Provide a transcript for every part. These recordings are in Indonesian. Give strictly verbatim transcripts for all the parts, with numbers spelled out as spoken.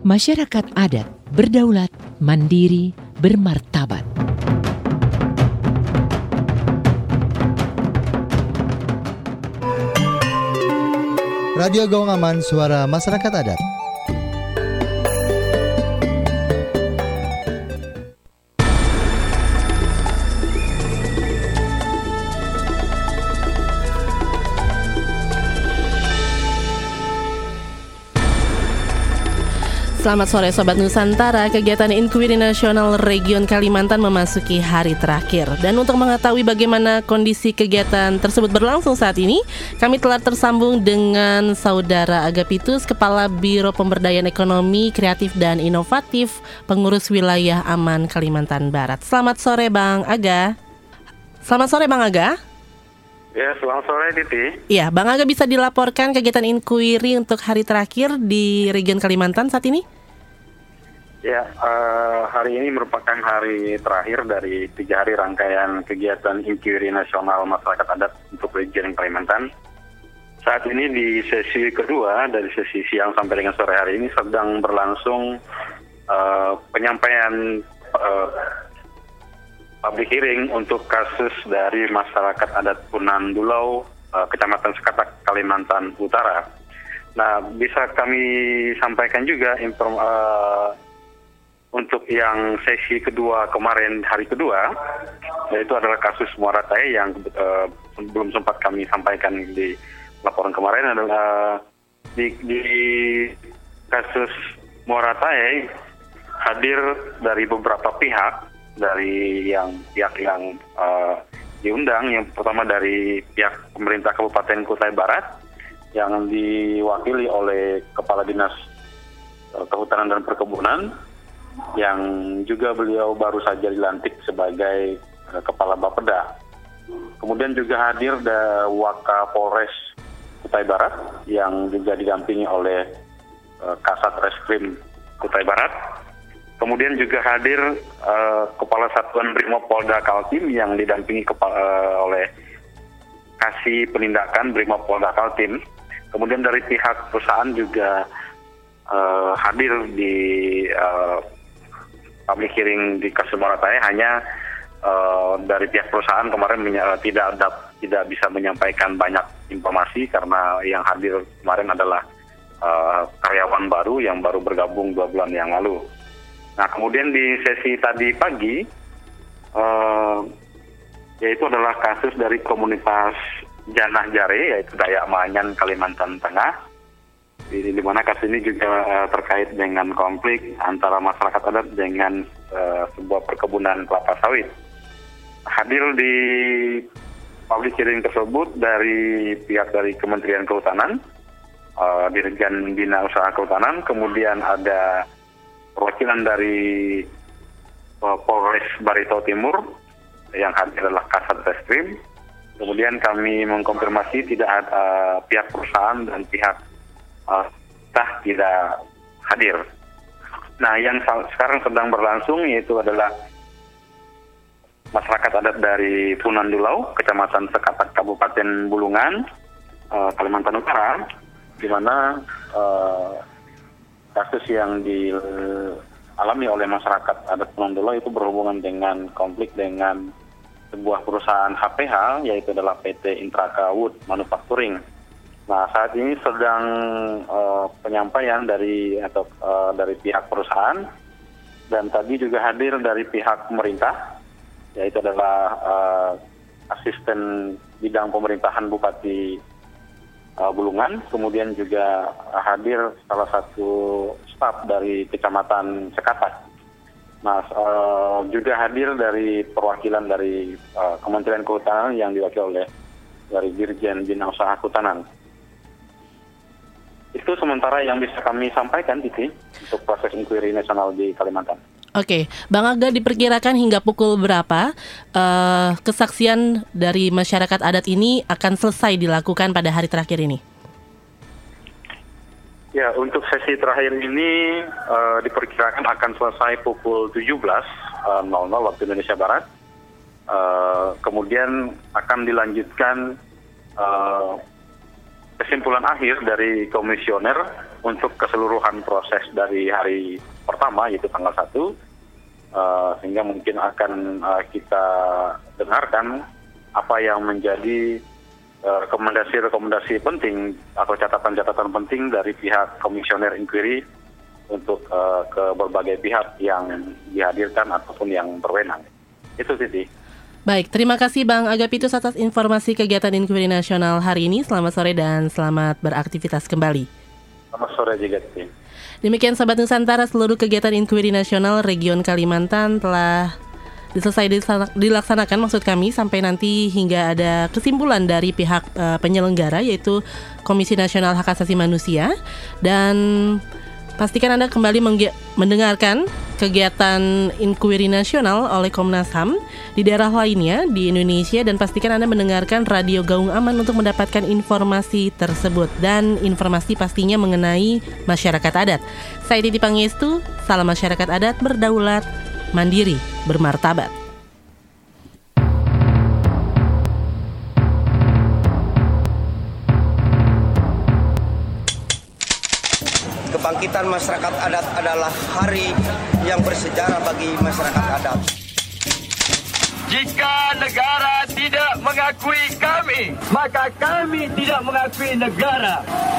Masyarakat adat berdaulat, mandiri, bermartabat. Radio Gawang Aman, suara masyarakat adat. Selamat sore Sobat Nusantara, kegiatan Inkuiri Nasional Region Kalimantan memasuki hari terakhir. Dan untuk mengetahui bagaimana kondisi kegiatan tersebut berlangsung saat ini, kami telah tersambung dengan Saudara Agapitus, Kepala Biro Pemberdayaan Ekonomi, Kreatif dan Inovatif, Pengurus Wilayah Aman Kalimantan Barat. Selamat sore Bang Aga. Selamat sore Bang Aga. Ya, selamat sore Titi. Iya, Bang Aga bisa dilaporkan kegiatan Inkuiri untuk hari terakhir di Region Kalimantan saat ini? Ya, uh, hari ini merupakan hari terakhir dari tiga hari rangkaian kegiatan Inkuiri Nasional Masyarakat Adat untuk Region Kalimantan. Saat ini di sesi kedua, dari sesi siang sampai dengan sore hari ini sedang berlangsung uh, penyampaian uh, public hearing untuk kasus dari masyarakat adat Punan Dulau, uh, Kecamatan Sekatak, Kalimantan Utara. Nah, bisa kami sampaikan juga inform, uh, untuk yang sesi kedua kemarin, hari kedua, yaitu adalah kasus Muara Tae yang uh, belum sempat kami sampaikan di laporan kemarin, adalah di, di kasus Muara Tae hadir dari beberapa pihak, dari yang pihak yang uh, diundang, yang pertama dari pihak pemerintah Kabupaten Kutai Barat yang diwakili oleh Kepala Dinas uh, Kehutanan dan Perkebunan, yang juga beliau baru saja dilantik sebagai uh, Kepala Bapeda. Kemudian juga hadir da Wakapolres Kutai Barat yang juga didampingi oleh uh, Kasat Reskrim Kutai Barat. Kemudian juga hadir uh, Kepala Satuan Brimopolda Kaltim yang didampingi kepala, uh, oleh Kasih Penindakan Brimopolda Kaltim. Kemudian dari pihak perusahaan juga uh, hadir di uh, public hearing di kasus Muara Tae. Hanya uh, dari pihak perusahaan kemarin menya- tidak ada, tidak bisa menyampaikan banyak informasi karena yang hadir kemarin adalah uh, karyawan baru yang baru bergabung dua bulan yang lalu. Nah, kemudian di sesi tadi pagi, uh, yaitu adalah kasus dari komunitas Janah Jare, yaitu Dayak Maanyan, Kalimantan Tengah, di, di mana kasus ini juga uh, terkait dengan konflik antara masyarakat adat dengan uh, sebuah perkebunan kelapa sawit. Hadir di public hearing tersebut dari pihak dari Kementerian Kehutanan, uh, Dirjen Bina Usaha Kehutanan, kemudian ada perwakilan dari uh, Polres Barito Timur yang hadir adalah Kasat Reskrim. Kemudian kami mengkonfirmasi tidak ada uh, pihak perusahaan dan pihak uh, tah tidak hadir. Nah, yang sa- sekarang sedang berlangsung yaitu adalah masyarakat adat dari Punan Dulau, Kecamatan Sekatak, Kabupaten Bulungan, uh, Kalimantan Utara, di mana uh, kasus yang dialami oleh masyarakat adat Punan Dulau itu berhubungan dengan konflik dengan sebuah perusahaan H P H, yaitu adalah P T Intraka Wood Manufacturing. Nah, saat ini sedang uh, penyampaian dari atau uh, dari pihak perusahaan, dan tadi juga hadir dari pihak pemerintah, yaitu adalah uh, asisten bidang pemerintahan Bupati uh, Bulungan. Kemudian juga hadir salah satu staf dari Kecamatan Sekatak. Nah, uh, juga hadir dari perwakilan dari uh, Kementerian Kehutanan yang diwakili oleh dari Dirjen Bina Usaha Kehutanan. Itu sementara yang bisa kami sampaikan, Titi, untuk proses inkuiri nasional di Kalimantan. Oke, Bang Aga, diperkirakan hingga pukul berapa uh, kesaksian dari masyarakat adat ini akan selesai dilakukan pada hari terakhir ini? Ya, untuk sesi terakhir ini uh, diperkirakan akan selesai pukul tujuh belas nol nol waktu Indonesia Barat. Uh, kemudian akan dilanjutkan uh, kesimpulan akhir dari komisioner untuk keseluruhan proses dari hari pertama, yaitu tanggal satu, uh, sehingga mungkin akan uh, kita dengarkan apa yang menjadi uh, rekomendasi-rekomendasi penting atau catatan-catatan penting dari pihak komisioner inquiry untuk uh, ke berbagai pihak yang dihadirkan ataupun yang berwenang. Itu Siti. Baik, terima kasih Bang Agapitus atas informasi kegiatan Inquiry Nasional hari ini. Selamat sore dan selamat beraktivitas kembali. Selamat sore juga, Siti. Demikian Sobat Nusantara, seluruh kegiatan Inquiry Nasional Region Kalimantan telah selesai dilaksanakan, maksud kami, sampai nanti hingga ada kesimpulan dari pihak uh, penyelenggara, yaitu Komisi Nasional Hak Asasi Manusia. Dan pastikan Anda kembali mengge- mendengarkan kegiatan Inquiry Nasional oleh Komnas H A M di daerah lainnya di Indonesia, dan pastikan Anda mendengarkan Radio Gaung Aman untuk mendapatkan informasi tersebut dan informasi pastinya mengenai masyarakat adat. Saya Titi Pangestu, salam masyarakat adat berdaulat, mandiri, bermartabat. Kebangkitan masyarakat adat adalah hari yang bersejarah bagi masyarakat adat. Jika negara tidak mengakui kami, maka kami tidak mengakui negara.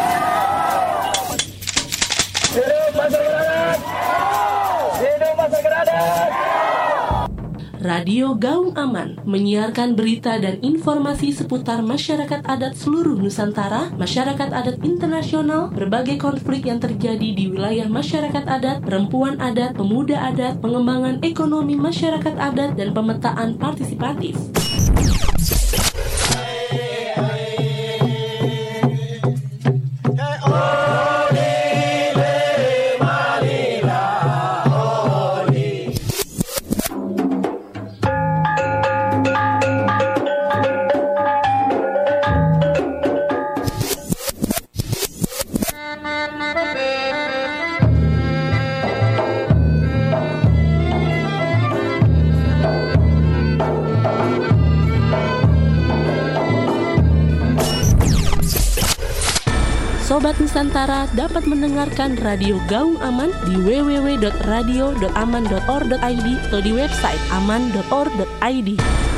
Hidup masyarakat adat! Hidup masyarakat adat! Radio Gaung Aman menyiarkan berita dan informasi seputar masyarakat adat seluruh Nusantara, masyarakat adat internasional, berbagai konflik yang terjadi di wilayah masyarakat adat, perempuan adat, pemuda adat, pengembangan ekonomi masyarakat adat, dan pemetaan partisipatif. Sobat Nusantara dapat mendengarkan Radio Gaung Aman di w w w dot radio dot aman dot org dot i d atau di website aman dot org dot i d.